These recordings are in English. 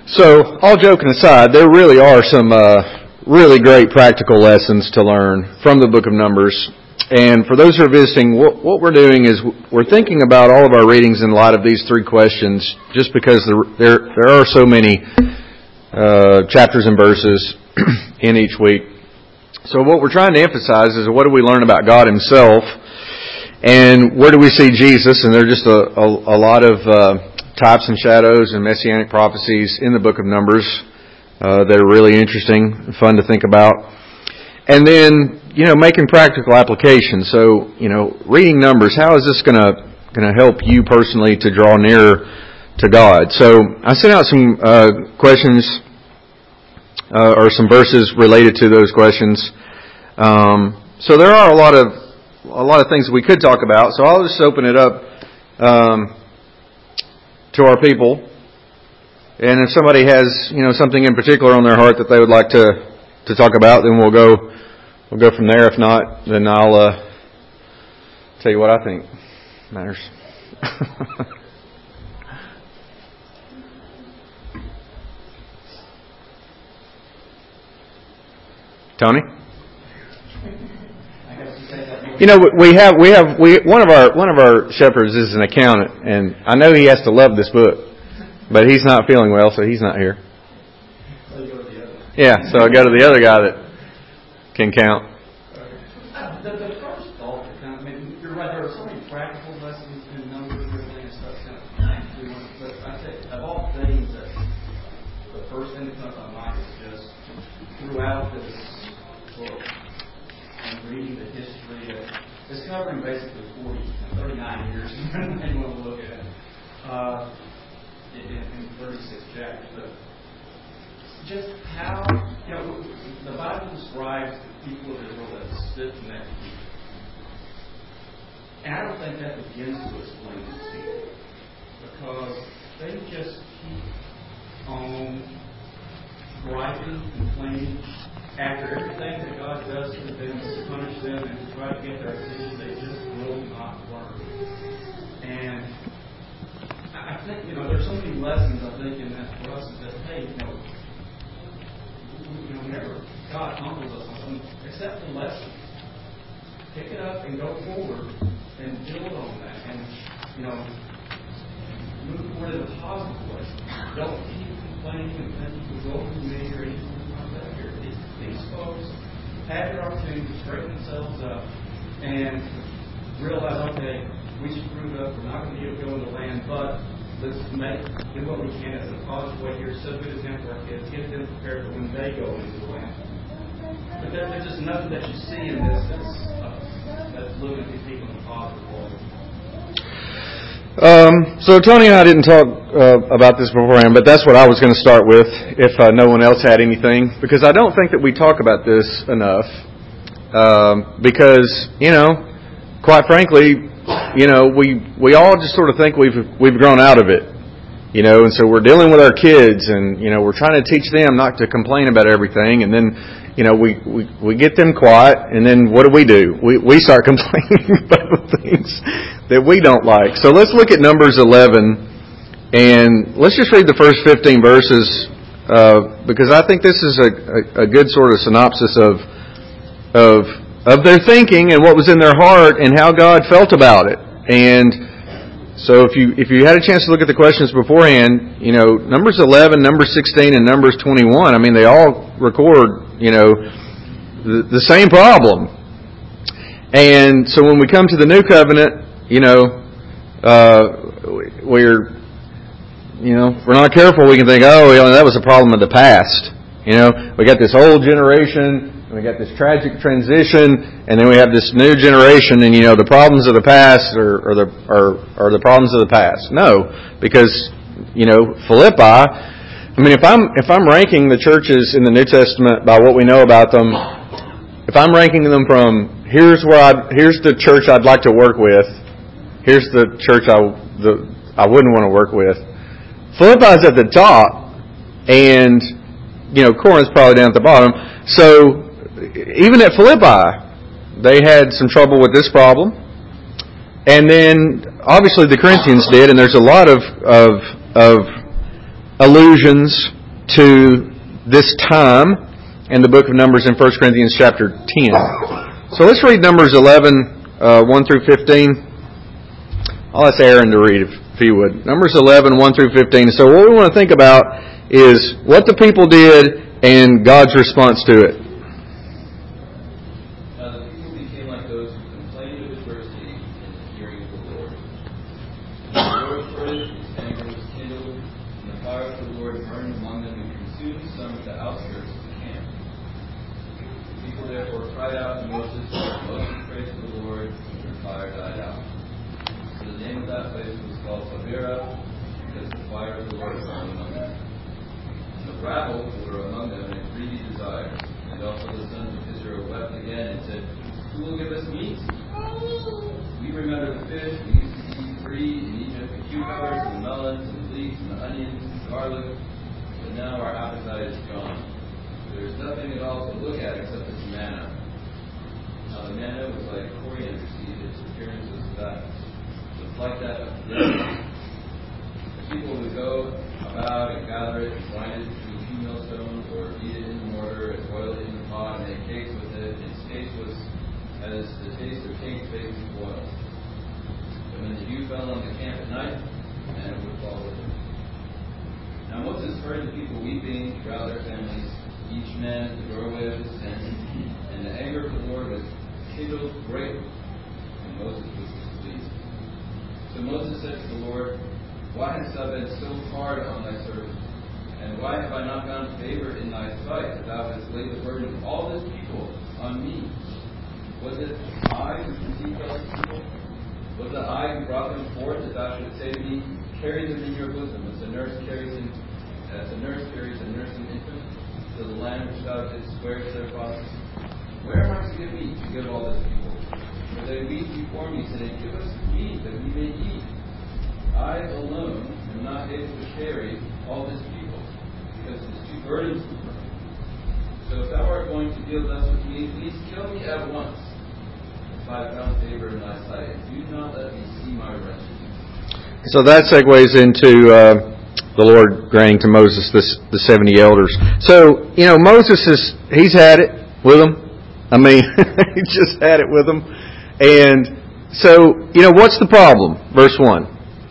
So, all joking aside, there really are some really great practical lessons to learn from the book of Numbers. And for those who are visiting, what we're doing is we're thinking about all of our readings in light of these three questions, just because there are so many chapters and verses in each week. So what we're trying to emphasize is, what do we learn about God Himself, and where do we see Jesus? And there are just a lot of types and shadows and messianic prophecies in the book of Numbers that are really interesting and fun to think about. And then, making practical applications. So, reading Numbers, how is this going to help you personally to draw nearer to God? So, I sent out some questions or some verses related to those questions. So there are a lot of things we could talk about. So I'll just open it up to our people, and if somebody has something in particular on their heart that they would like to talk about, then we'll go from there. If not, then I'll tell you what I think matters. Tony? One of our shepherds is an accountant, and I know he has to love this book, but he's not feeling well, so he's not here. Yeah, so I go to the other guy that can count. The first thought, you're right. There are so many practical lessons in Numbers and everything and stuff. But I say, of all things, the first thing that comes to my mind is just throughout this book and reading the history of, it's covering basically 39 years, when you want to look at it, in 36 chapters. But just how, the Bible describes the people of Israel as stiff-necked people. And I don't think that begins to explain this people, because they just keep on griping, complaining. After everything that God does to them to punish them and to try to get their attention, they just will not learn. And I think, there's so many lessons, I think, in that for us, is that, hey, whenever God humbles us on something, accept the lesson. Pick it up and go forward and build on that. And, move forward in a positive way. Don't keep complaining and thinking you'll go through me or anything like that. These folks have the opportunity to straighten themselves up and realize, okay, we screwed up, we're not going to be able to go into the land, but let's do what we can as a positive way here, so good example for our kids, get them prepared for when they go into the land. But there's just nothing that you see in this that's looking at these people in a positive way. So Tony and I didn't talk about this beforehand, but that's what I was going to start with if no one else had anything, because I don't think that we talk about this enough, because, quite frankly, we all just sort of think we've grown out of it, and so we're dealing with our kids, and, we're trying to teach them not to complain about everything, and then, we get them quiet, and then what do? We start complaining about things that we don't like. So let's look at Numbers 11, and let's just read the first 15 verses, because I think this is a good sort of synopsis of their thinking and what was in their heart and how God felt about it. And so if you had a chance to look at the questions beforehand, Numbers 11, Numbers 16, and Numbers 21, they all record, the same problem. And so when we come to the New Covenant, we're not careful, we can think, that was a problem of the past. We got this old generation, and we got this tragic transition, and then we have this new generation, and the problems of the past are the problems of the past. No, because Philippi. If I'm ranking the churches in the New Testament by what we know about them, if I'm ranking them from here's the church I'd like to work with, here's the church I wouldn't want to work with. Philippi's at the top, and Corinth's probably down at the bottom. So even at Philippi, they had some trouble with this problem. And then obviously the Corinthians did, and there's a lot of allusions to this time in the book of Numbers in 1 Corinthians chapter 10. So let's read Numbers 11, 1 through 15. I'll ask Aaron to read if he would. Numbers 11, 1 through 15. So what we want to think about is what the people did and God's response to it. Now the people became like those who complained of adversity in the hearing of the Lord. And the Lord heard it, his anger was kindled, and the fire of the Lord burned among them and consumed some of the outskirts of the camp. The people therefore cried out to Moses, and Moses prayed to the Lord, and the fire died out. So the name of that place was called Taberah, because the fire of the Lord burned among them. And the rabble who were among them had greedy desires, and also the sons of Israel wept again and said, "Who will give us meat? We remember the fish we used to eat free in Egypt, the cucumbers, the melons, and the leeks, and the onions, and the garlic, but now our appetite is gone. There is nothing at all to look at except this manna." Now the manna was like coriander seed, its appearance was like that of death. The people would go about and gather it and grind it between 2 millstones, or beat it in the mortar and boil it in the pot and make cakes with it. Its taste was as the taste of cakes baked in oil. And when the dew fell on the camp at night, and it would fall with it. Now Moses heard the people weeping throughout their families, each man at the doorway of his tent, and the anger of the Lord was kindled greatly, and Moses was displeased. So Moses said to the Lord, "Why hast thou been so hard on thy servant? And why have I not found favor in thy sight, that thou hast laid the burden of all this people on me? Was it I who conceived those people? Was it I who brought them forth, that thou shouldst say to me, Carry them in your bosom, as a nurse carries a nursing infant, to the land which thou didst swear to their fathers? Where am I to get meat to give all this people? For they weep before me, saying, Give us meat that we may eat. I alone am not able to carry all this people, because it is too burdensome for me. So if thou art going to deal thus with me, please kill me at once, if I have found favor in thy sight. Do not let me see my wretchedness." So that segues into the Lord granting to Moses the 70 elders. So, Moses he's had it with them. I mean, he just had it with them. And so, what's the problem? Verse 1.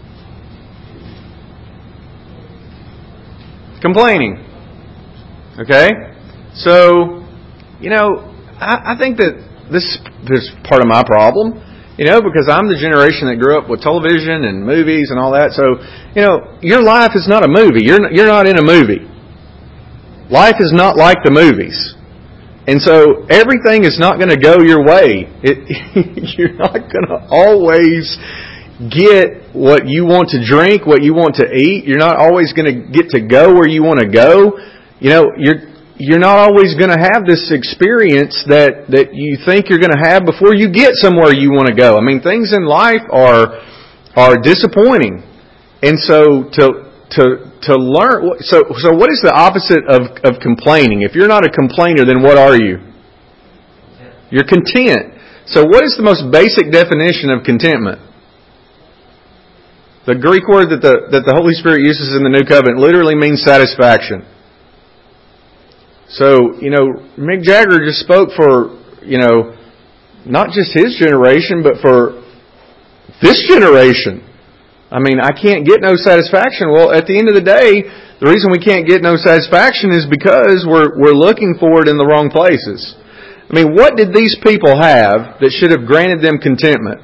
Complaining. Okay? So, I think that this is part of my problem, because I'm the generation that grew up with television and movies and all that. So, your life is not a movie. You're not in a movie. Life is not like the movies. And so everything is not going to go your way. You're not going to always get what you want to drink, what you want to eat. You're not always going to get to go where you want to go. You're not always going to have this experience that you think you're going to have before you get somewhere you want to go. I mean, things in life are disappointing. And so to learn, so what is the opposite of complaining? If you're not a complainer, then what are you? You're content. So what is the most basic definition of contentment? The Greek word that the Holy Spirit uses in the New Covenant literally means satisfaction. So, Mick Jagger just spoke for, not just his generation, but for this generation. I mean, I can't get no satisfaction. Well, at the end of the day, the reason we can't get no satisfaction is because we're looking for it in the wrong places. I mean, what did these people have that should have granted them contentment?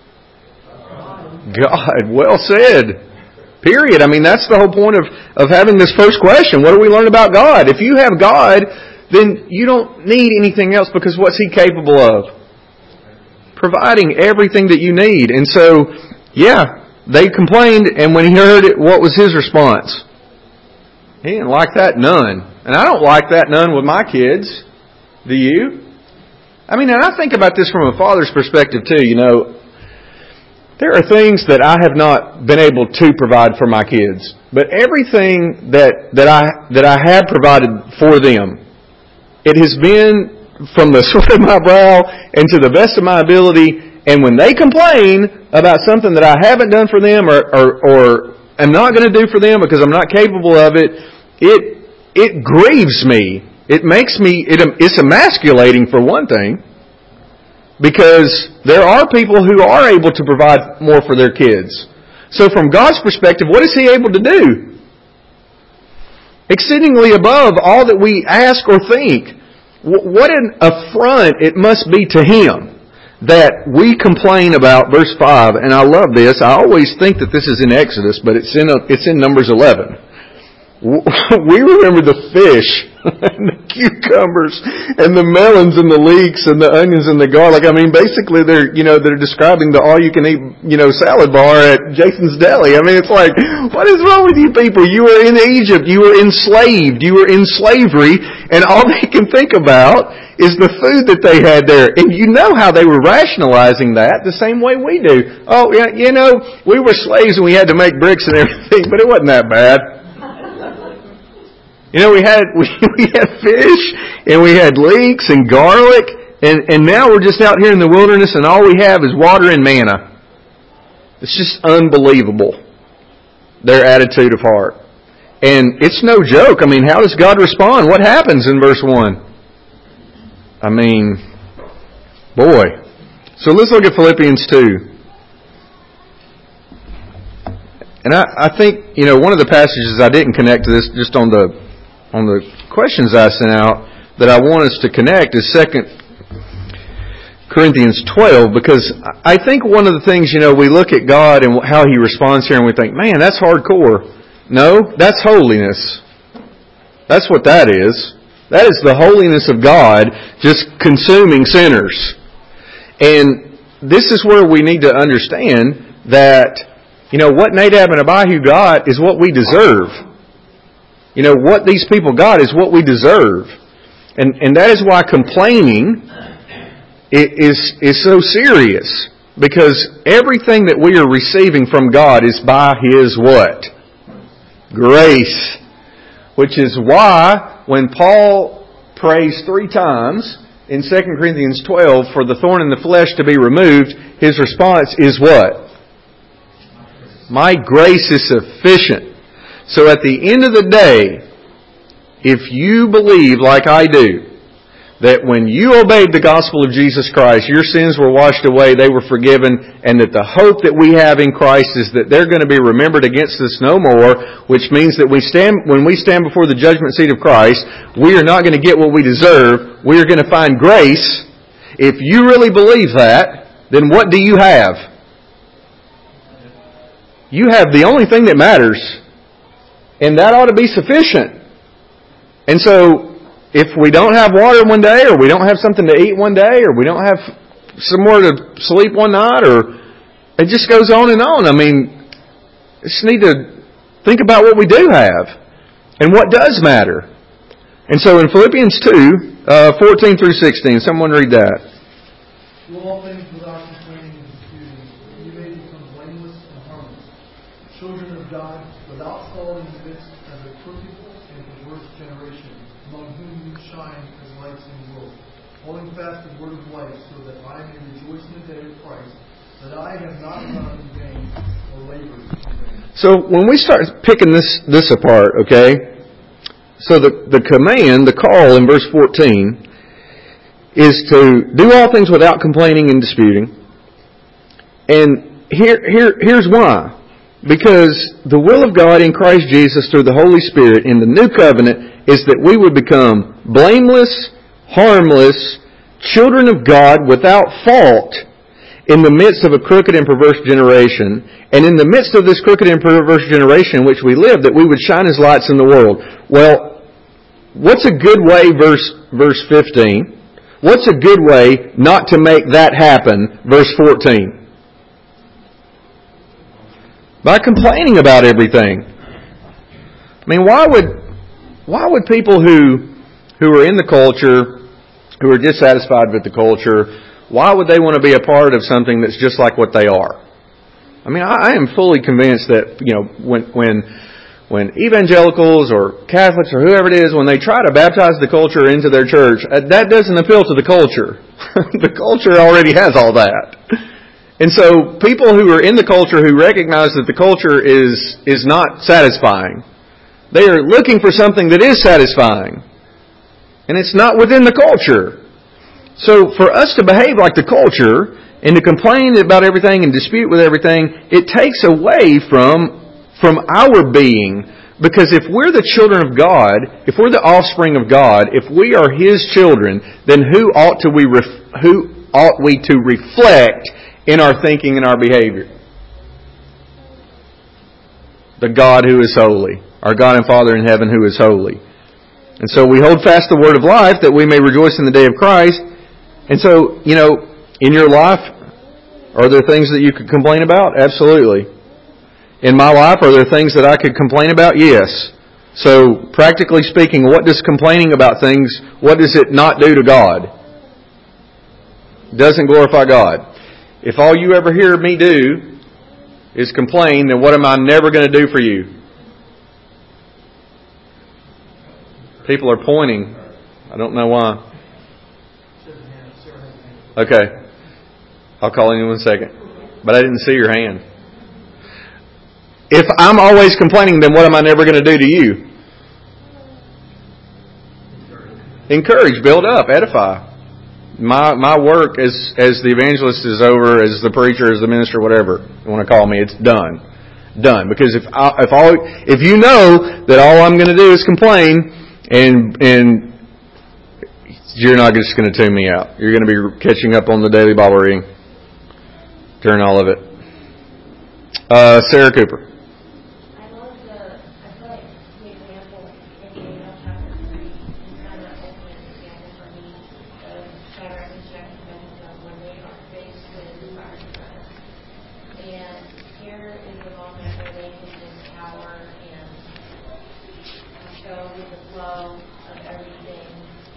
God, well said. Period. I mean, that's the whole point of having this first question. What do we learn about God? If you have God, then you don't need anything else, because what's He capable of? Providing everything that you need. And so, they complained, and when He heard it, what was His response? He didn't like that none. And I don't like that none with my kids. Do you? I mean, and I think about this from a father's perspective too. There are things that I have not been able to provide for my kids, but everything that I have provided for them, it has been from the sweat of my brow and to the best of my ability. And when they complain about something that I haven't done for them or am not going to do for them because I'm not capable of it, it grieves me. It makes me, it's emasculating for one thing, because there are people who are able to provide more for their kids. So from God's perspective, what is He able to do? Exceedingly above all that we ask or think. What an affront it must be to Him that we complain about verse 5. And I love this. I always think that this is in Exodus, but it's in Numbers 11. We remember the fish and the cucumbers and the melons and the leeks and the onions and the garlic. I mean, basically they're describing the all-you-can-eat, salad bar at Jason's Deli. I mean, it's like, what is wrong with you people? You were in Egypt. You were enslaved. You were in slavery. And all they can think about is the food that they had there. And you know how they were rationalizing that the same way we do. Oh, yeah, we were slaves and we had to make bricks and everything, but it wasn't that bad. We had fish, and we had leeks and garlic, and now we're just out here in the wilderness, and all we have is water and manna. It's just unbelievable, their attitude of heart. And it's no joke. I mean, how does God respond? What happens in verse 1? I mean, boy. So let's look at Philippians 2. And I think, one of the passages I didn't connect to this just on the questions I sent out that I want us to connect is 2 Corinthians 12, because I think one of the things, we look at God and how He responds here and we think, man, that's hardcore. No, that's holiness. That's what that is. That is the holiness of God just consuming sinners. And this is where we need to understand that, what Nadab and Abihu got is what we deserve. What these people got is what we deserve. And that is why complaining is so serious. Because everything that we are receiving from God is by His what? Grace. Which is why when Paul prays 3 times in 2 Corinthians 12 for the thorn in the flesh to be removed, his response is what? My grace is sufficient. So at the end of the day, if you believe like I do, that when you obeyed the gospel of Jesus Christ, your sins were washed away, they were forgiven, and that the hope that we have in Christ is that they're going to be remembered against us no more, which means that when we stand before the judgment seat of Christ, we are not going to get what we deserve. We are going to find grace. If you really believe that, then what do you have? You have the only thing that matters. And that ought to be sufficient. And so, if we don't have water one day, or we don't have something to eat one day, or we don't have somewhere to sleep one night, or it just goes on and on. I mean, we just need to think about what we do have and what does matter. And so in Philippians 2, 14 through 16, someone read that. Do all things without complaining and disputing, that you may become blameless and harmless, children of God, without fault in the midst of a crooked and perverse generation, among whom you shine as lights in the world, holding fast the word of life, so that I may rejoice in the day of Christ, that I have not run in vain or labored in vain. So when we start picking this apart, okay, so the command, the call in verse 14, is to do all things without complaining and disputing. And here's why. Because the will of God in Christ Jesus through the Holy Spirit in the new covenant is that we would become blameless, harmless, children of God without fault in the midst of a crooked and perverse generation. And in the midst of this crooked and perverse generation in which we live, that we would shine as lights in the world. Well, what's a good way, verse 15? What's a good way not to make that happen, verse 14? By complaining about everything. I mean, why would people who are in the culture, who are dissatisfied with the culture, why would they want to be a part of something that's just like what they are? I mean, I am fully convinced that, when evangelicals or Catholics or whoever it is, when they try to baptize the culture into their church, that doesn't appeal to the culture. The culture already has all that. And so people who are in the culture who recognize that the culture is not satisfying, They are looking for something that is satisfying. And it's not within the culture. So for us to behave like the culture and to complain about everything and dispute with everything, it takes away from our being. Because if we're the children of God, if we're the offspring of God, if we are His children, then who ought we to reflect in our thinking and our behavior? The God who is holy. Our God and Father in heaven who is holy. And so we hold fast the word of life that we may rejoice in the day of Christ. And so, in your life, are there things that you could complain about? Absolutely. In my life, are there things that I could complain about? Yes. So, practically speaking, what does complaining about things, what does it not do to God? It doesn't glorify God. If all you ever hear me do is complain, then what am I never going to do for you? People are pointing. I don't know why. Okay. I'll call on you in a second. But I didn't see your hand. If I'm always complaining, then what am I never going to do to you? Encourage, build up, edify. My work as the evangelist is over, as the preacher, as the minister, whatever you want to call me, it's done. Done. Because if you know that all I'm going to do is complain, and you're not just going to tune me out. You're going to be catching up on the daily Bible reading during all of it. Sarah Cooper. I feel like the example in Daniel chapter 3 is kind of an ultimate example for me of Shadrach, Meshach, and Abednego when they are faced with the fiery furnace. And here is the moment where they can just cower and go with the flow of everything.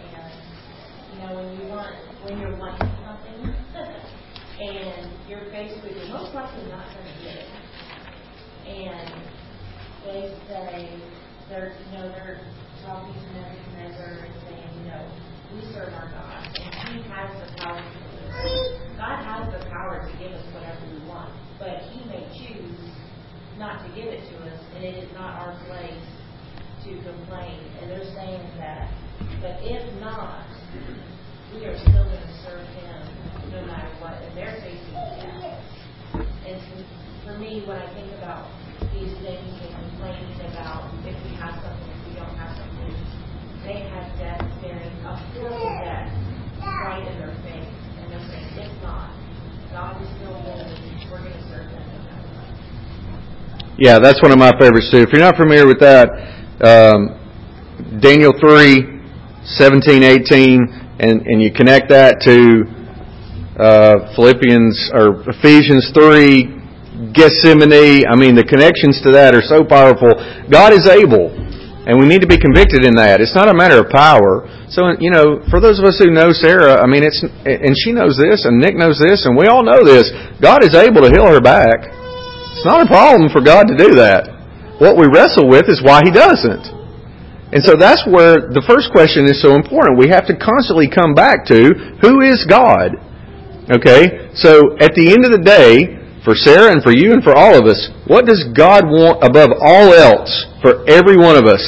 And when you're wanting something and you're faced with, you're most likely not going to get it. And they say, they're talking to Nebuchadnezzar and saying, we serve our God, and He has the power to do this. God has the power to give us whatever we want, but He may choose not to give it to us, and it is not our place to complain. And they're saying that, but if not, we are still going to serve Him no matter what, and they're facing death. And for me, when I think about these things and complaining about if we have something, if we don't have something, they have death staring up to death right in their face, and they're saying, if not, God is still good, we're going to serve Him no matter what. Yeah, that's one of my favorites too. If you're not familiar with that, Daniel 3, 17, 18, and you connect that to Philippians or Ephesians 3, Gethsemane. I mean, the connections to that are so powerful. God is able, and we need to be convicted in that. It's not a matter of power. So, for those of us who know Sarah, I mean, and she knows this, and Nick knows this, and we all know this. God is able to heal her back. It's not a problem for God to do that. What we wrestle with is why He doesn't. And so that's where the first question is so important. We have to constantly come back to, who is God? Okay? So at the end of the day, for Sarah and for you and for all of us, what does God want above all else for every one of us?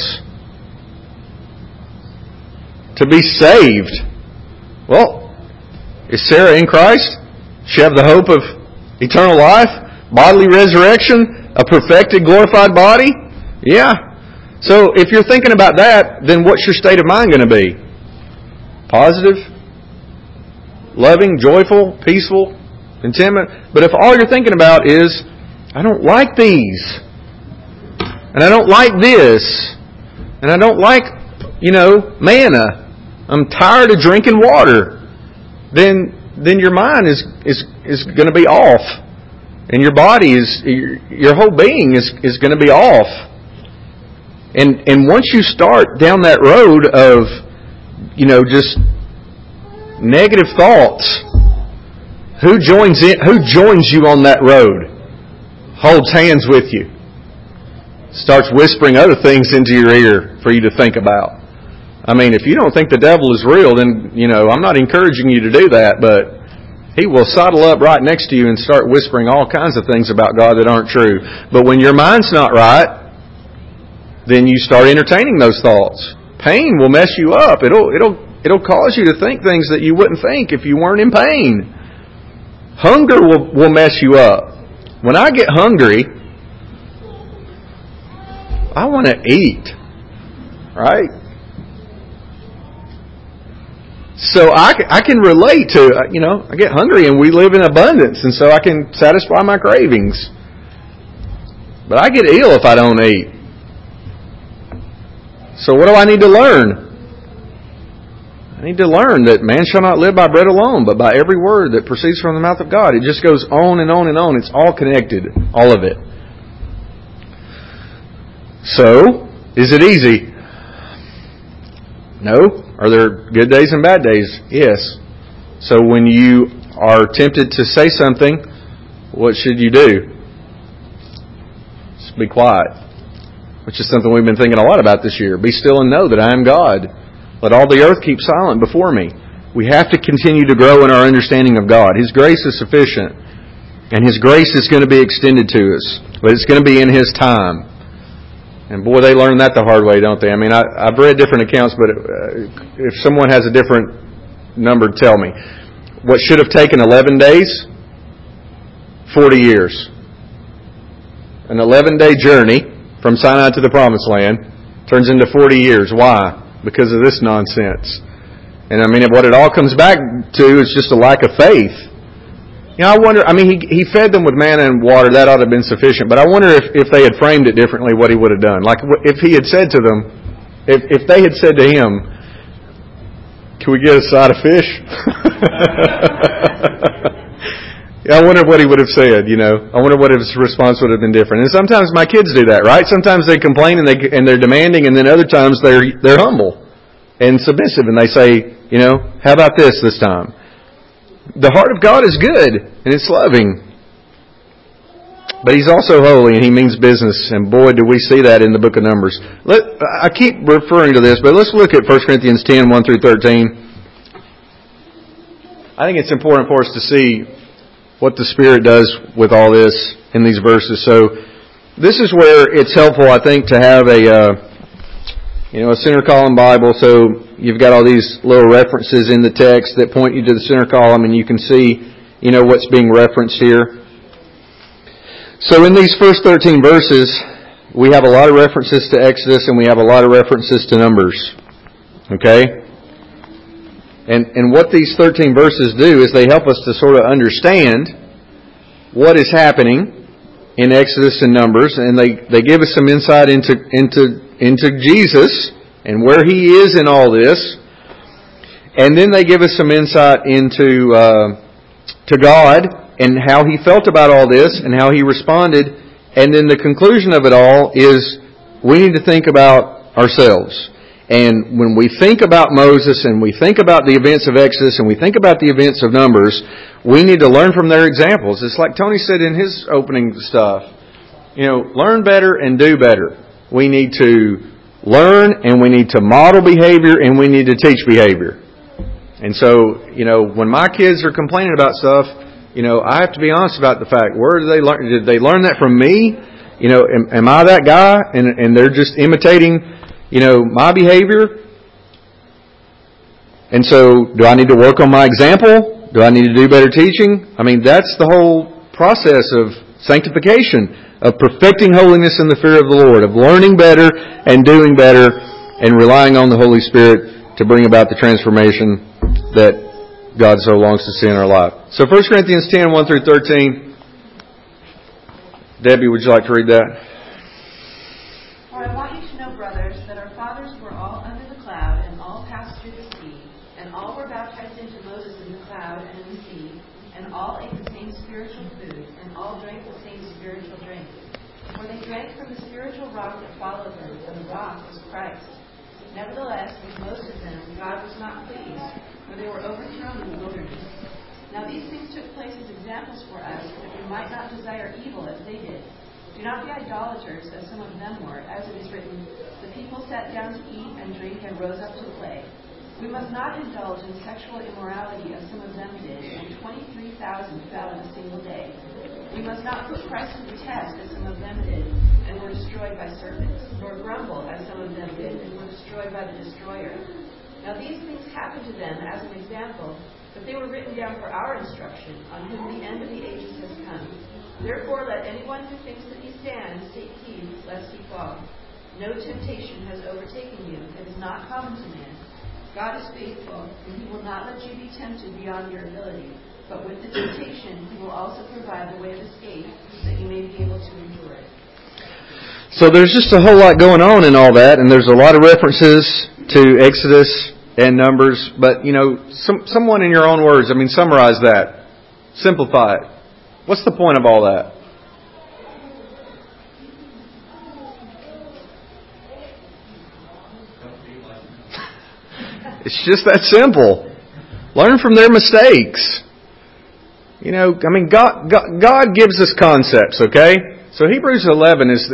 To be saved. Well, is Sarah in Christ? Does she have the hope of eternal life? Bodily resurrection? A perfected, glorified body? Yeah. So if you're thinking about that, then what's your state of mind going to be? Positive? Loving? Joyful? Peaceful? Contentment? But if all you're thinking about is, I don't like these, and I don't like this, and I don't like, manna, I'm tired of drinking water, then your mind is going to be off. And your body your whole being is going to be off. And once you start down that road of, just negative thoughts, who joins you on that road? Holds hands with you. Starts whispering other things into your ear for you to think about. I mean, if you don't think the devil is real, then, I'm not encouraging you to do that, but he will sidle up right next to you and start whispering all kinds of things about God that aren't true. But when your mind's not right, then you start entertaining those thoughts. Pain will mess you up. It'll cause you to think things that you wouldn't think if you weren't in pain. Hunger will mess you up. When I get hungry, I want to eat. Right? So I can relate to, I get hungry and we live in abundance, and so I can satisfy my cravings. But I get ill if I don't eat. So what do I need to learn? I need to learn that man shall not live by bread alone, but by every word that proceeds from the mouth of God. It just goes on and on and on. It's all connected, all of it. So, is it easy? No. Are there good days and bad days? Yes. So when you are tempted to say something, what should you do? Just be quiet. Which is something we've been thinking a lot about this year. Be still and know that I am God. Let all the earth keep silent before me. We have to continue to grow in our understanding of God. His grace is sufficient. And His grace is going to be extended to us. But it's going to be in His time. And boy, they learn that the hard way, don't they? I mean, I've read different accounts, but if someone has a different number, tell me. What should have taken 11 days? 40 years. An 11-day journey from Sinai to the Promised Land turns into 40 years. Why? Because of this nonsense. And I mean, what it all comes back to is just a lack of faith. I wonder, he fed them with manna and water. That ought to have been sufficient. But I wonder if they had framed it differently, what He would have done. Like, if He had said to them, if they had said to Him, can we get a side of fish? I wonder what He would have said, I wonder what His response would have been different. And sometimes my kids do that, right? Sometimes they complain and they're demanding, and then other times they're humble and submissive, and they say, how about this time? The heart of God is good, and it's loving. But He's also holy, and He means business. And boy, do we see that in the book of Numbers. I keep referring to this, but let's look at 1 Corinthians 10, 1 through 13. I think it's important for us to see what the Spirit does with all this in these verses. So this is where it's helpful, I think, to have a center column Bible. So you've got all these little references in the text that point you to the center column, and you can see, what's being referenced here. So in these first 13 verses, we have a lot of references to Exodus, and we have a lot of references to Numbers. Okay? And what these 13 verses do is they help us to sort of understand what is happening in Exodus and Numbers, and they give us some insight into Jesus and where He is in all this. And then they give us some insight into to God and how He felt about all this and how He responded. And then the conclusion of it all is we need to think about ourselves. And when we think about Moses and we think about the events of Exodus and we think about the events of Numbers, we need to learn from their examples. It's like Tony said in his opening stuff. Learn better and do better. We need to learn, and we need to model behavior, and we need to teach behavior. And so, when my kids are complaining about stuff, I have to be honest about the fact, where did they learn? Did they learn that from me? Am I that guy? And they're just imitating, my behavior? And so, do I need to work on my example? Do I need to do better teaching? That's the whole process of sanctification, of perfecting holiness in the fear of the Lord, of learning better and doing better and relying on the Holy Spirit to bring about the transformation that God so longs to see in our life. So 1 Corinthians 10, 1 through 13. Debbie, would you like to read that? For I want you to know, brothers, that our fathers were all under the cloud and all passed through the sea, and all were baptized into Moses in the cloud and in the sea, and all ate the same spiritual food, and all drank the same spiritual drink. For they drank from the spiritual rock that followed them, and the rock was Christ. Nevertheless, with most of them, God was not pleased, for they were overthrown in the wilderness. Now these things took place as examples for us, that we might not desire evil as they did. Do not be idolaters, as some of them were, as it is written, the people sat down to eat and drink and rose up to play. We must not indulge in sexual immorality, as some of them did, and 23,000 fell in a single day. We must not put Christ to the test, as some of them did, and were destroyed by serpents, nor grumble, as some of them did, and were destroyed by the destroyer. Now these things happened to them as an example, but they were written down for our instruction, on whom the end of the ages has come. Therefore let anyone who thinks that he stands take heed lest he fall. No temptation has overtaken you that is not common to man. God is faithful, and He will not let you be tempted beyond your ability. But with the temptation, He will also provide the way of escape, that you may be able to endure it. So there's just a whole lot going on in all that, and there's a lot of references to Exodus and Numbers. But, someone in your own words, summarize that. Simplify it. What's the point of all that? It's just that simple. Learn from their mistakes. God gives us concepts, okay? So Hebrews 11 is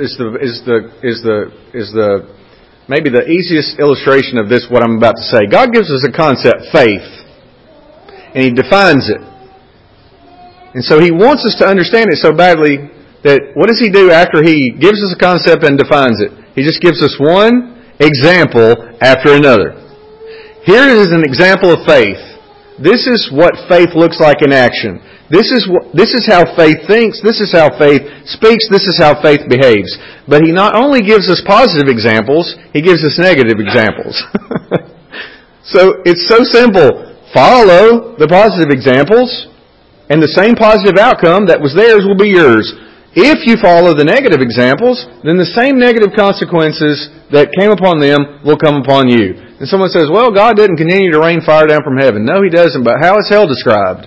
maybe the easiest illustration of this, what I'm about to say. God gives us a concept, faith, and He defines it. And so He wants us to understand it so badly that what does He do after He gives us a concept and defines it? He just gives us one example after another. Here is an example of faith. This is what faith looks like in action. This is how faith thinks. This is how faith speaks. This is how faith behaves. But He not only gives us positive examples, He gives us negative examples. So it's so simple. Follow the positive examples, and the same positive outcome that was theirs will be yours. If you follow the negative examples, then the same negative consequences that came upon them will come upon you. And someone says, well, God didn't continue to rain fire down from heaven. No, He doesn't, but how is hell described?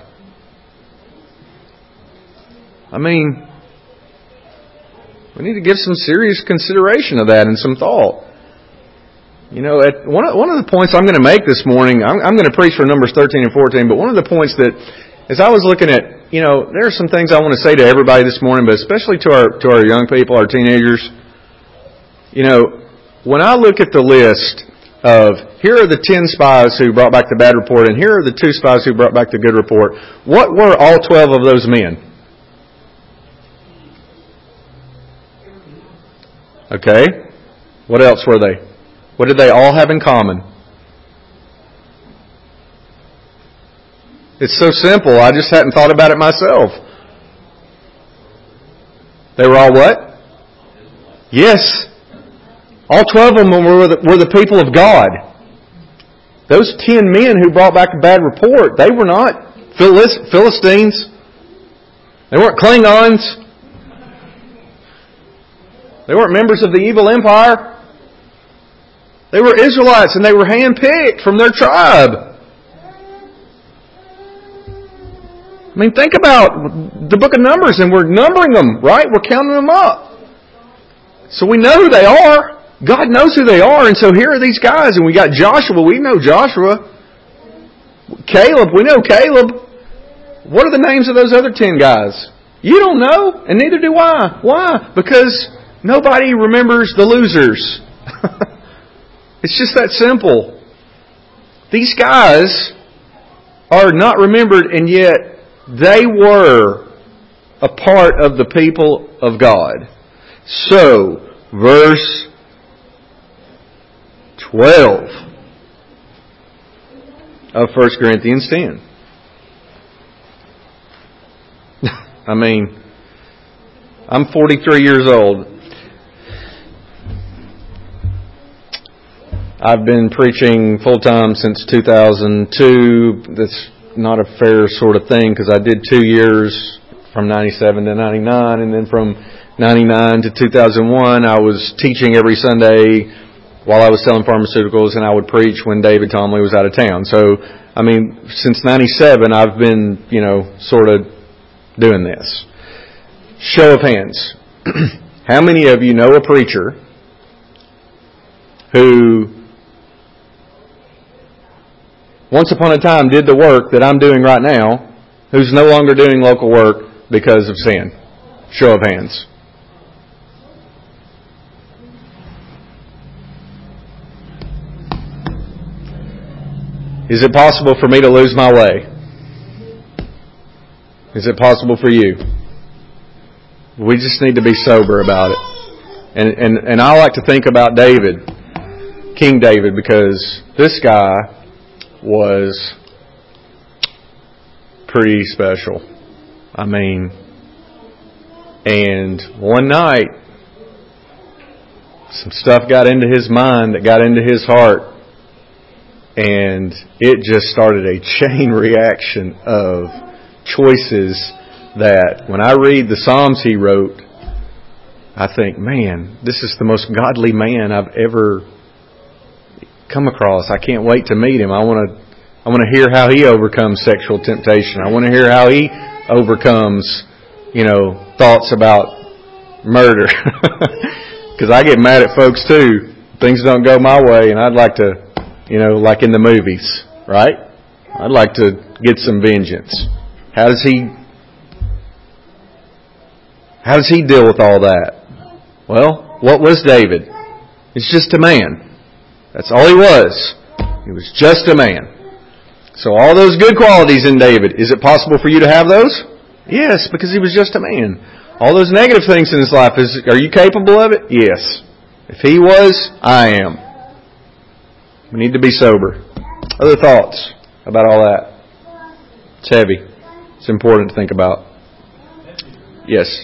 We need to give some serious consideration of that and some thought. One of the points I'm going to make this morning, I'm going to preach from Numbers 13 and 14, but one of the points that, as I was looking at, there are some things I want to say to everybody this morning, but especially to our young people, our teenagers. When I look at the list of, here are the 10 spies who brought back the bad report, and here are the 2 spies who brought back the good report, what were all 12 of those men? Okay. What else were they? What did they all have in common? It's so simple. I just hadn't thought about it myself. They were all what? Yes. All 12 of them were the people of God. Those 10 men who brought back a bad report, they were not Philistines. They weren't Klingons. They weren't members of the evil empire. They were Israelites, and they were handpicked from their tribe. Think about the book of Numbers, and we're numbering them, right? We're counting them up. So we know who they are. God knows who they are, and so here are these guys, and we got Joshua. We know Joshua. Caleb, we know Caleb. What are the names of those other 10 guys? You don't know, and neither do I. Why? Because nobody remembers the losers. It's just that simple. These guys are not remembered, and yet they were a part of the people of God. So, verse 12 of 1 Corinthians 10. I'm 43 years old. I've been preaching full-time since 2002. That's not a fair sort of thing because I did 2 years from 97 to 99, and then from 99 to 2001 I was teaching every Sunday while I was selling pharmaceuticals, and I would preach when David Tomley was out of town. So, since 97 I've been, sort of doing this. Show of hands. How many of you know a preacher who once upon a time did the work that I'm doing right now, who's no longer doing local work because of sin? Show of hands. Is it possible for me to lose my way? Is it possible for you? We just need to be sober about it. And I like to think about David, King David, because this guy was pretty special. I mean, and one night, some stuff got into his mind that got into his heart, and it just started a chain reaction of choices that when I read the Psalms he wrote, I think, man, this is the most godly man I've ever come across. I can't wait to meet him. I want to hear how he overcomes sexual temptation. I want to hear how he overcomes, thoughts about murder. Because I get mad at folks too. Things don't go my way, and I'd like to, like in the movies, right? I'd like to get some vengeance. How does he deal with all that? Well, what was David? He's just a man. That's all he was. He was just a man. So all those good qualities in David, is it possible for you to have those? Yes, because he was just a man. All those negative things in his life, are you capable of it? Yes. If he was, I am. We need to be sober. Other thoughts about all that? It's heavy. It's important to think about. Yes.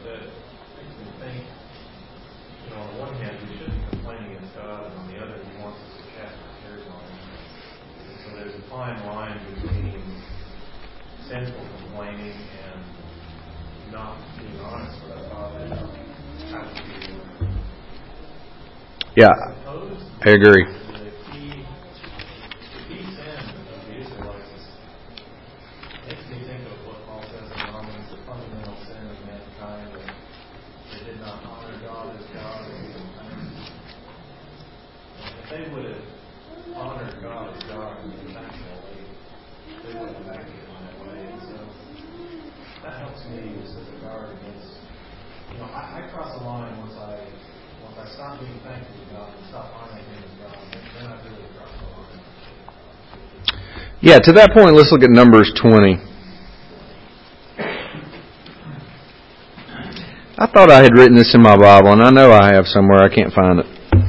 Yeah, I agree. Yeah, to that point, let's look at Numbers 20. I thought I had written this in my Bible, and I know I have somewhere. I can't find it.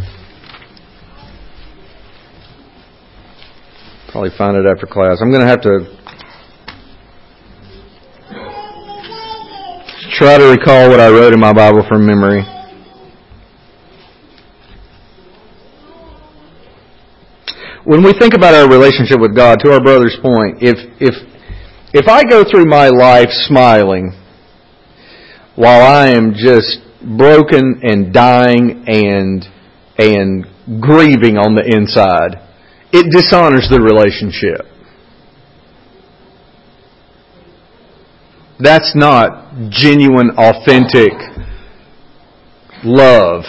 Probably find it after class. I'm going to have to try to recall what I wrote in my Bible from memory. When we think about our relationship with God, to our brother's point, if I go through my life smiling while I am just broken and dying and grieving on the inside, it dishonors the relationship. That's not genuine, authentic love.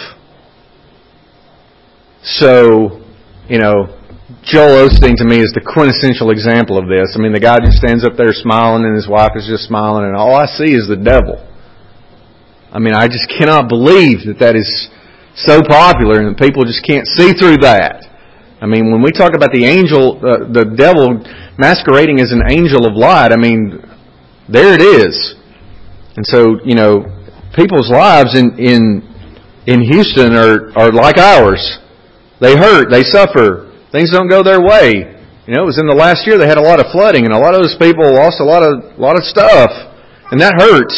So, Joel Osteen to me is the quintessential example of this. I mean, the guy just stands up there smiling and his wife is just smiling and all I see is the devil. I mean, I just cannot believe that is so popular and people just can't see through that. I mean, when we talk about the angel, the devil masquerading as an angel of light, I mean, there it is. And so, people's lives in Houston are like ours. They hurt, they suffer. Things don't go their way. It was in the last year they had a lot of flooding, and a lot of those people lost a lot of stuff, and that hurts.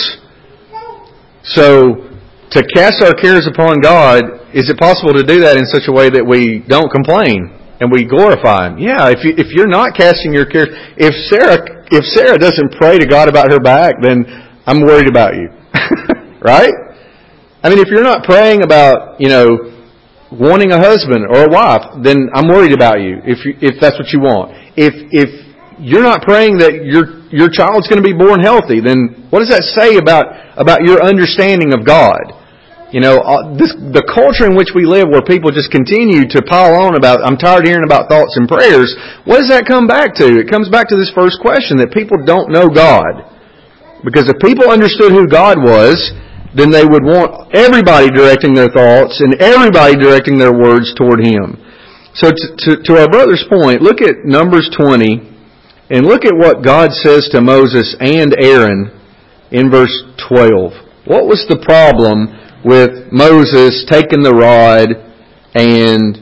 So, to cast our cares upon God, is it possible to do that in such a way that we don't complain and we glorify Him? Yeah, if you're not casting your cares, if Sarah doesn't pray to God about her back, then I'm worried about you, right? I mean, if you're not praying about wanting a husband or a wife, then I'm worried about you if that's what you want. If you're not praying that your child's going to be born healthy, then what does that say about your understanding of God? The culture in which we live where people just continue to pile on about, I'm tired of hearing about thoughts and prayers, what does that come back to? It comes back to this first question, that people don't know God. Because if people understood who God was, then they would want everybody directing their thoughts and everybody directing their words toward Him. So to our brother's point, look at Numbers 20 and look at what God says to Moses and Aaron in verse 12. What was the problem with Moses taking the rod and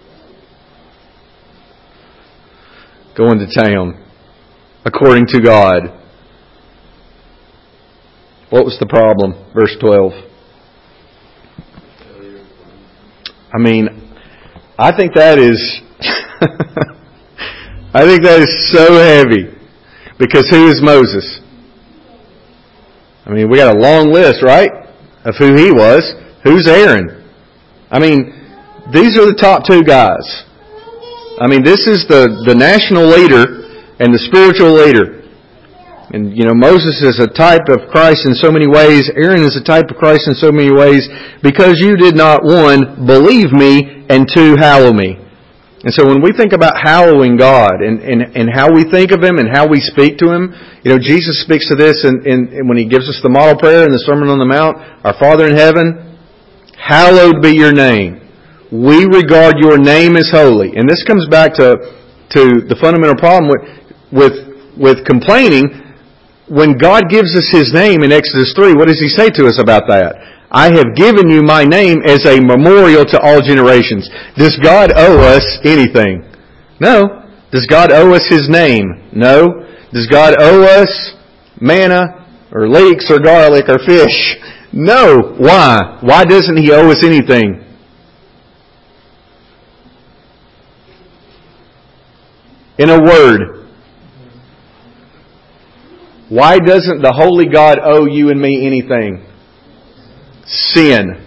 going to town according to God. What was the problem? Verse 12. I mean, I think that is I think that is so heavy. Because who is Moses? I mean, we got a long list, right? Of who he was. Who's Aaron? I mean, these are the top two guys. I mean, this is the national leader and the spiritual leader. And, Moses is a type of Christ in so many ways. Aaron is a type of Christ in so many ways. Because you did not, one, believe me, and two, hallow me. And so when we think about hallowing God and how we think of Him and how we speak to Him, Jesus speaks to this in when He gives us the model prayer in the Sermon on the Mount. Our Father in heaven, hallowed be your name. We regard your name as holy. And this comes back to the fundamental problem with complaining. When God gives us His name in Exodus 3, what does He say to us about that? I have given you my name as a memorial to all generations. Does God owe us anything? No. Does God owe us His name? No. Does God owe us manna or leeks or garlic or fish? No. Why? Why doesn't He owe us anything? In a word, why doesn't the holy God owe you and me anything? Sin.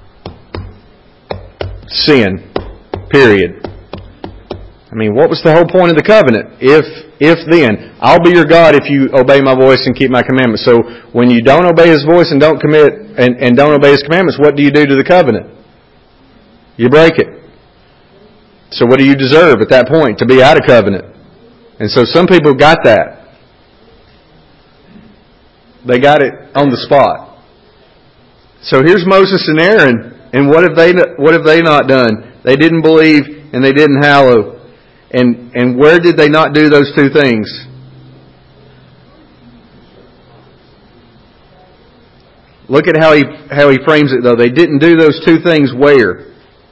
Sin. Period. I mean, what was the whole point of the covenant? If then, I'll be your God if you obey my voice and keep my commandments. So when you don't obey His voice and don't commit and don't obey His commandments, what do you do to the covenant? You break it. So what do you deserve at that point? To be out of covenant. And so some people got that. They got it on the spot. So here's Moses and Aaron, and what have they not done? They didn't believe and they didn't hallow. And where did they not do those two things? Look at how he frames it though. They didn't do those two things where?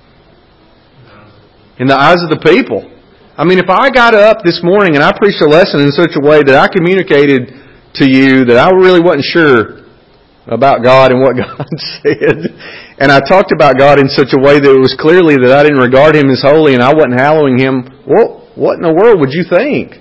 In the eyes of the people. I mean, if I got up this morning and I preached a lesson in such a way that I communicated to you that I really wasn't sure about God and what God said. And I talked about God in such a way that it was clearly that I didn't regard Him as holy and I wasn't hallowing Him. What in the world would you think?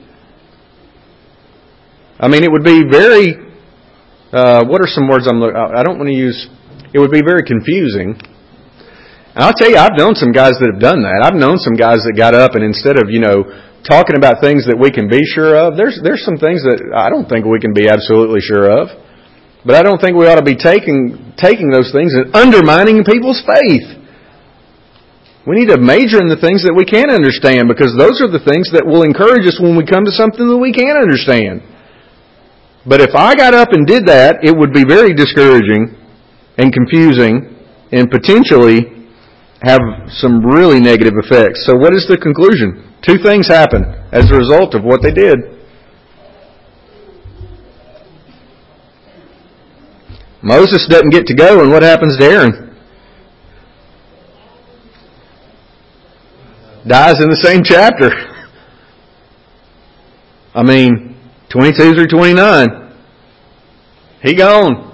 I mean, it would be very... what are some words I don't want to use... It would be very confusing. And I'll tell you, I've known some guys that have done that. I've known some guys that got up and instead of, talking about things that we can be sure of, there's some things that I don't think we can be absolutely sure of. But I don't think we ought to be taking those things and undermining people's faith. We need to major in the things that we can understand because those are the things that will encourage us when we come to something that we can't understand. But if I got up and did that, it would be very discouraging and confusing and potentially have some really negative effects. So what is the conclusion? Two things happen as a result of what they did. Moses doesn't get to go, and what happens to Aaron? Dies in the same chapter. I mean, 22 through 29. He gone.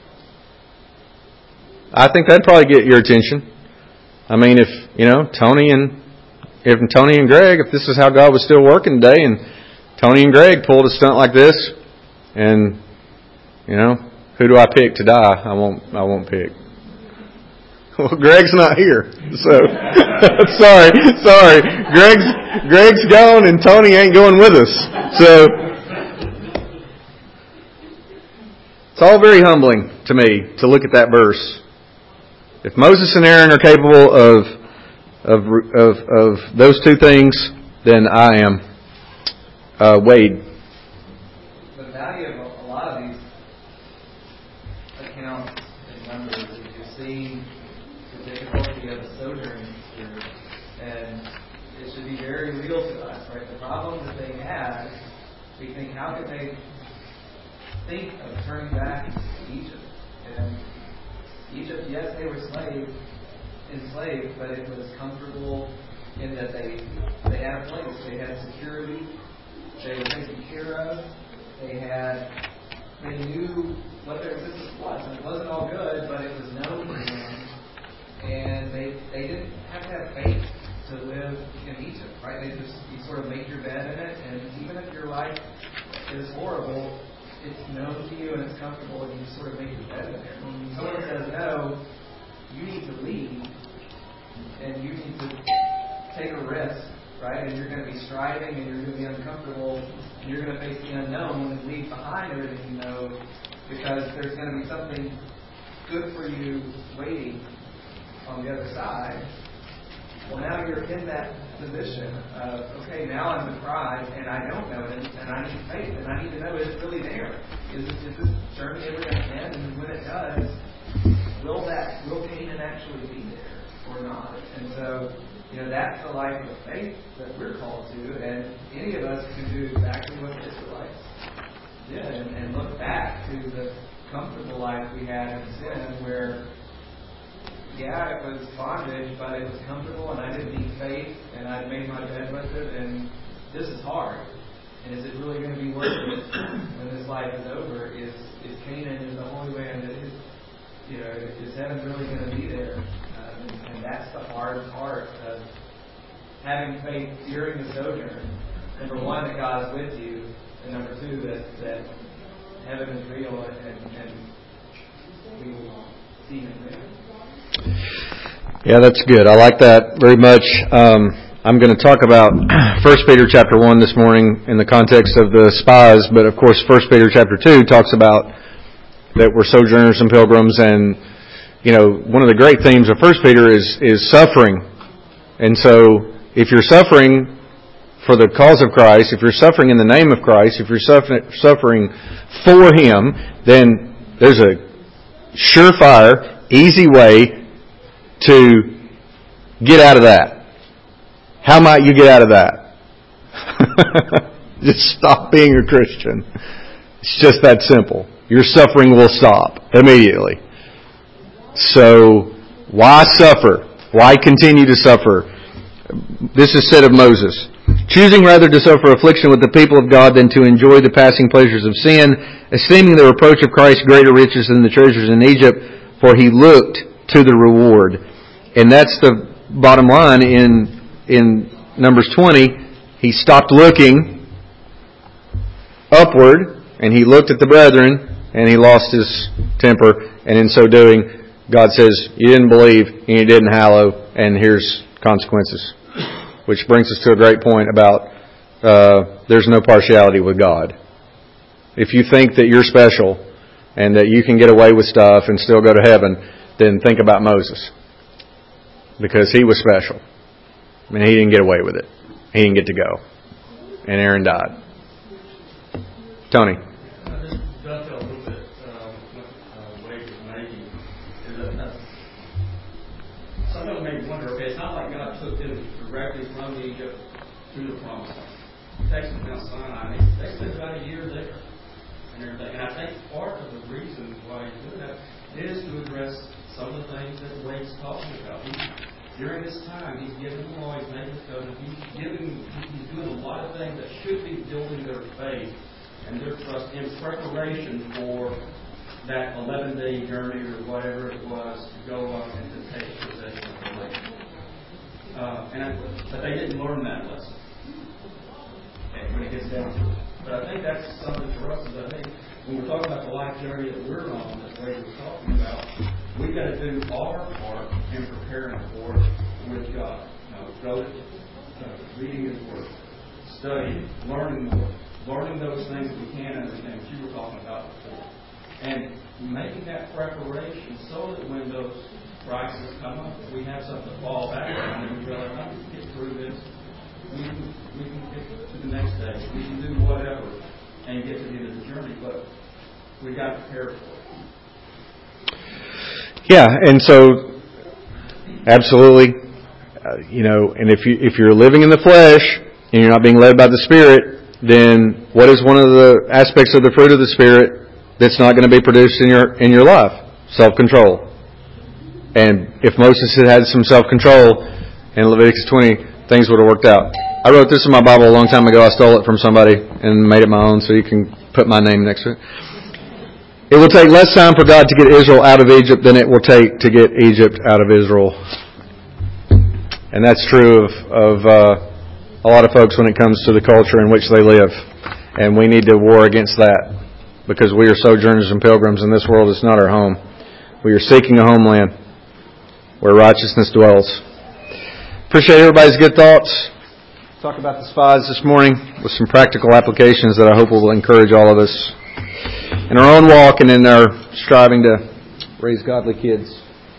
I think that'd probably get your attention. I mean, if Tony and Greg, if this is how God was still working today, and Tony and Greg pulled a stunt like this, and who do I pick to die? I won't pick. Well, Greg's not here, so sorry. Greg's gone, and Tony ain't going with us. So it's all very humbling to me to look at that verse. If Moses and Aaron are capable of those two things, then I am. Wade. The value of a lot of these accounts and numbers is you're seeing the difficulty of the sojourning experience, and it should be very real to us, right? The problem that they had, we think, how could they think of turning back to Egypt? And Egypt, yes, they were enslaved, but it was comfortable in that they had a place. They had security. They were taken care of. They knew what their existence was. And it wasn't all good, but it was known to them. And they didn't have to have faith to live in Egypt, right? You sort of make your bed in it, and even if your life is horrible, it's known to you and it's comfortable, and you sort of make your bed in there. When someone says no, you need to leave, and you need to take a risk, right? And you're going to be striving, and you're going to be uncomfortable, and you're going to face the unknown and leave behind everything you know, because there's going to be something good for you waiting on the other side. Well, now you're in that position of, okay, now I'm deprived, and I don't know it, and I need faith, and I need to know, is it really there? Is this journey ever going to end? And when it does, will Canaan actually be there or not? And so, that's the life of faith that we're called to, and any of us can do exactly what the Israelites did, and look back to the comfortable life we had in sin, where it was bondage, but it was comfortable, and I didn't need faith, and I made my bed with it, and this is hard. And is it really going to be worth it when this life is over? Is Canaan in the Holy Land? Is heaven really going to be there? And that's the hard part of having faith during the sojourn. Number one, that God is with you, and number two, that heaven is real, and we will see Him there. Yeah, that's good. I like that very much. I'm going to talk about 1 Peter chapter 1 this morning in the context of the spies, but of course 1 Peter chapter 2 talks about that we're sojourners and pilgrims, and one of the great themes of 1 Peter is suffering. And so if you're suffering for the cause of Christ, if you're suffering in the name of Christ, if you're suffering for Him, then there's a surefire, easy way to get out of that. How might you get out of that? Just stop being a Christian. It's just that simple. Your suffering will stop immediately. So, why suffer? Why continue to suffer? This is said of Moses. Choosing rather to suffer affliction with the people of God than to enjoy the passing pleasures of sin, esteeming the reproach of Christ greater riches than the treasures in Egypt, for he looked to the reward. And that's the bottom line in Numbers 20. He stopped looking upward, and he looked at the brethren, and he lost his temper. And in so doing, God says, you didn't believe, and you didn't hallow, and here's consequences. Which brings us to a great point about there's no partiality with God. If you think that you're special and that you can get away with stuff and still go to heaven, then think about Moses. Because he was special. I mean, he didn't get away with it. He didn't get to go. And Aaron died. Tony. Just dovetail a little bit what Wade was making. Is that some of them may wonder, okay, it's not like God took them directly from Egypt to the Promised Land. He takes them down Sinai. They spent about a year there and everything. And I think part of the reason why he's doing that is to address some of the things that Wade's talking about. During this time, he's giving them law, he's making the covenant, he's doing a lot of things that should be building their faith and their trust in preparation for that 11-day journey or whatever it was to go up and to take possession of the land. But they didn't learn that lesson when it gets down to it. But I think that's something for us. Is I think when we're talking about the life journey that we're on, that Ray was talking about, we've got to do our part in preparing for it with God. Reading His Word, studying, learning more, learning those things that we can't understand, that you were talking about before, and making that preparation so that when those crises come up, we have something to fall back on, and we realize, I can get through this. We can get to the next day. We can do whatever and get to the end of the journey, but we've got to prepare for it. Yeah, and so absolutely, and if you're living in the flesh and you're not being led by the Spirit, then what is one of the aspects of the fruit of the Spirit that's not going to be produced in your life? Self-control. And if Moses had had some self-control in Leviticus 20, things would have worked out. I wrote this in my Bible a long time ago. I stole it from somebody and made it my own, so you can put my name next to it. It will take less time for God to get Israel out of Egypt than it will take to get Egypt out of Israel. And that's true of a lot of folks when it comes to the culture in which they live. And we need to war against that, because we are sojourners and pilgrims, and this world is not our home. We are seeking a homeland where righteousness dwells. Appreciate everybody's good thoughts. Talk about the spies this morning with some practical applications that I hope will encourage all of us in our own walk and in our striving to raise godly kids.